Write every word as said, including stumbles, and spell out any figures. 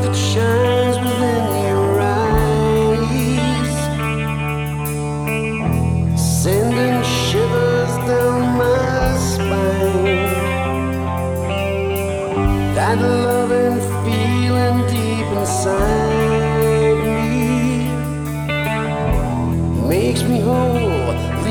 that shines within your eyes, sending shivers down my spine. That love